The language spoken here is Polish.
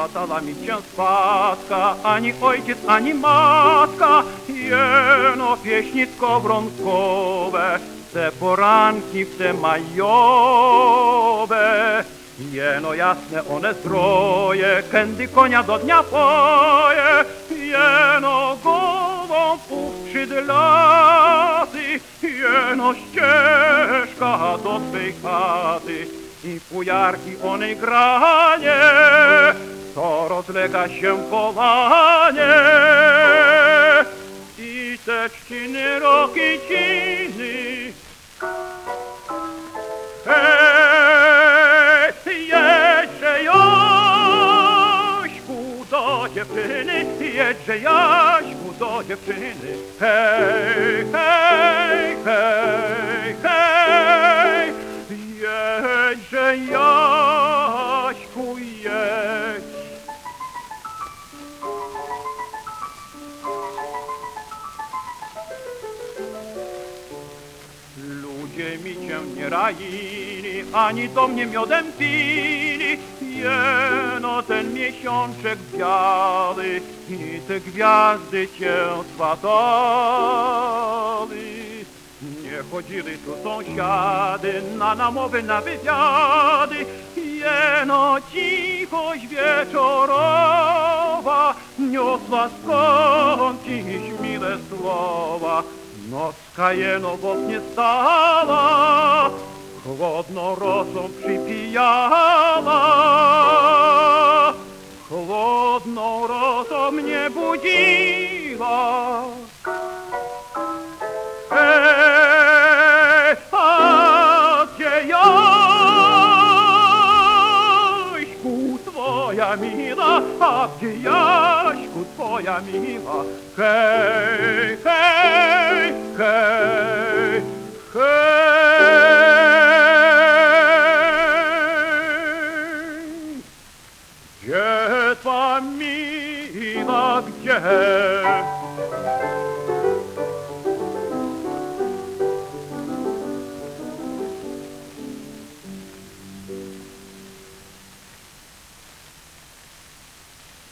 dała mi cię spadka, ani ojciec, ani matka, jeno pieśni skowronkowe, te poranki w te majowe. Jeno jasne one zdroje, kędy konia do dnia poje, jeno głową skrzydlaty, jeno ścieżka do swej chaty i fujarki onej granie, to rozlega się polanie. I te trzciny, roki, ciny, jedźże Jaśku do dziewczyny, jedźże Jaśku do dziewczyny. Hej, hej, hej, hej, jedźże Jaśku, jedź. Ludzie mi cię nie raili, ani do mnie miodem pili, jeno ten miesiączek biały i te gwiazdy cię swatali. Nie chodzili tu sąsiady na namowy, na wywiady, jeno cichość wieczorowa niosła skądś mile słowa. Nocka jeno w oknie stała, chłodną rosą przypijała, chłodną rosą mnie budziła. A gdzie Jaśku twoja miła, a gdzie Jaśku twoja miła? Hej, hej, hej, hej.